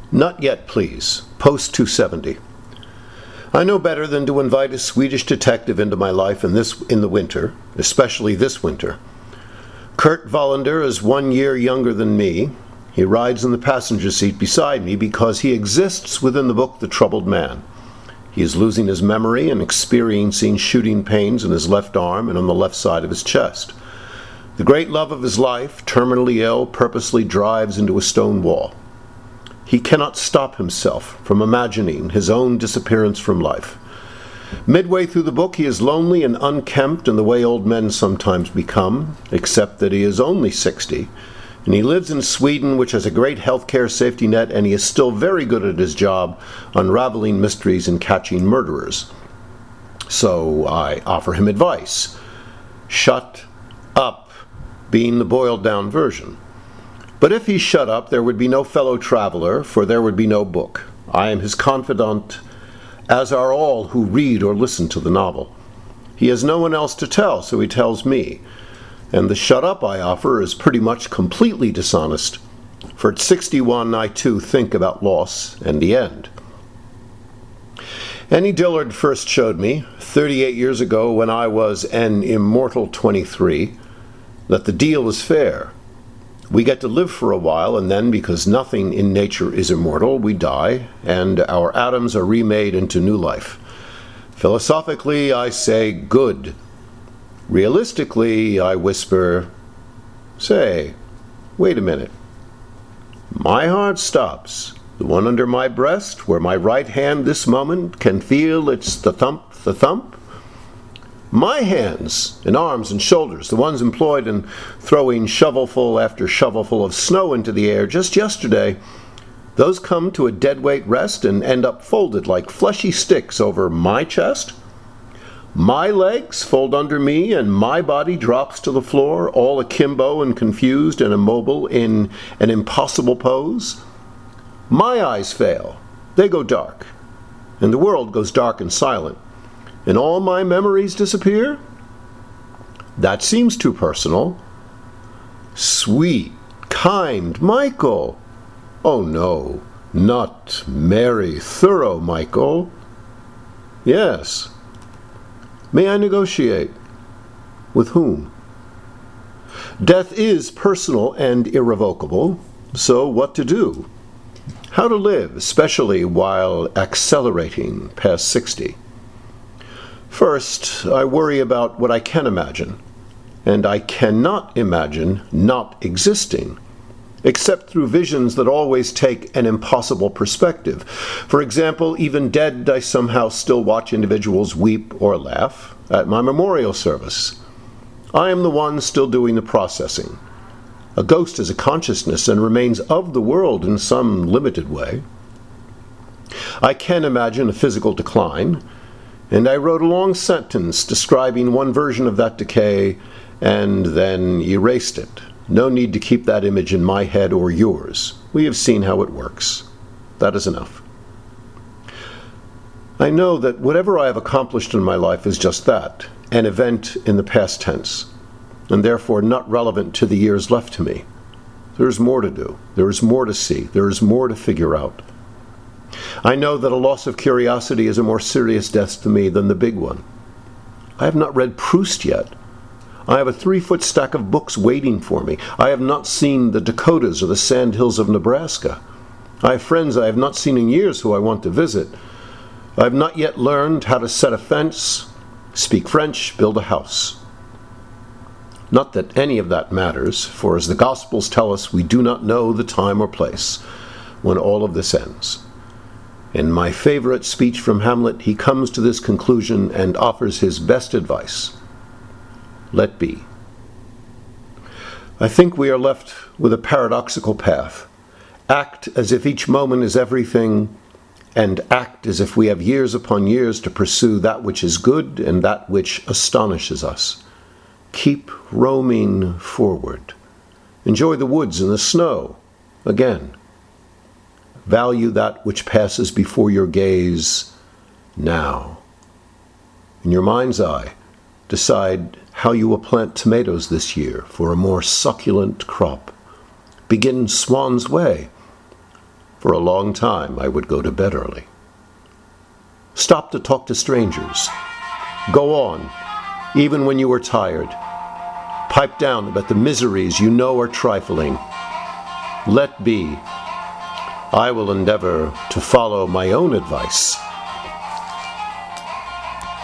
Not yet, please. Post 270. I know better than to invite a Swedish detective into my life in the winter, especially this winter. Kurt Wallander is 1 year younger than me. He rides in the passenger seat beside me because he exists within the book The Troubled Man. He is losing his memory and experiencing shooting pains in his left arm and on the left side of his chest. The great love of his life, terminally ill, purposely drives into a stone wall. He cannot stop himself from imagining his own disappearance from life. Midway through the book, he is lonely and unkempt in the way old men sometimes become, except that he is only 60, and he lives in Sweden, which has a great healthcare safety net, and he is still very good at his job, unraveling mysteries and catching murderers. So I offer him advice. Shut up, being the boiled-down version. But if he shut up, there would be no fellow traveler, for there would be no book. I am his confidant, as are all who read or listen to the novel. He has no one else to tell, so he tells me. And the shut up I offer is pretty much completely dishonest, for at 61 I too think about loss and the end. Annie Dillard first showed me, 38 years ago when I was an immortal 23, that the deal is fair. We get to live for a while, and then, because nothing in nature is immortal, we die, and our atoms are remade into new life. Philosophically, I say, good. Realistically, I whisper, say, wait a minute. My heart stops. The one under my breast, where my right hand this moment can feel its the thump. My hands and arms and shoulders, the ones employed in throwing shovelful after shovelful of snow into the air just yesterday, those come to a deadweight rest and end up folded like fleshy sticks over my chest. My legs fold under me and my body drops to the floor, all akimbo and confused and immobile in an impossible pose. My eyes fail. They go dark. And the world goes dark and silent. And all my memories disappear? That seems too personal. Sweet, kind Michael. Oh no, not merry, thorough Michael. Yes. May I negotiate? With whom? Death is personal and irrevocable, so what to do? How to live, especially while accelerating past 60? First, I worry about what I can imagine, and I cannot imagine not existing, except through visions that always take an impossible perspective. For example, even dead, I somehow still watch individuals weep or laugh at my memorial service. I am the one still doing the processing. A ghost is a consciousness and remains of the world in some limited way. I can imagine a physical decline, and I wrote a long sentence describing one version of that decay and then erased it. No need to keep that image in my head or yours. We have seen how it works. That is enough. I know that whatever I have accomplished in my life is just that, an event in the past tense, and therefore not relevant to the years left to me. There is more to do. There is more to see. There is more to figure out. I know that a loss of curiosity is a more serious death to me than the big one. I have not read Proust yet. I have a 3-foot stack of books waiting for me. I have not seen the Dakotas or the sandhills of Nebraska. I have friends I have not seen in years who I want to visit. I have not yet learned how to set a fence, speak French, build a house. Not that any of that matters, for as the Gospels tell us, we do not know the time or place when all of this ends. In my favorite speech from Hamlet, he comes to this conclusion and offers his best advice. Let be. I think we are left with a paradoxical path. Act as if each moment is everything, and act as if we have years upon years to pursue that which is good and that which astonishes us. Keep roaming forward. Enjoy the woods and the snow again. Value that which passes before your gaze now. In your mind's eye, decide how you will plant tomatoes this year for a more succulent crop. Begin Swan's Way. For a long time I would go to bed early. Stop to talk to strangers. Go on, even when you are tired. Pipe down about the miseries you know are trifling. Let be. I will endeavor to follow my own advice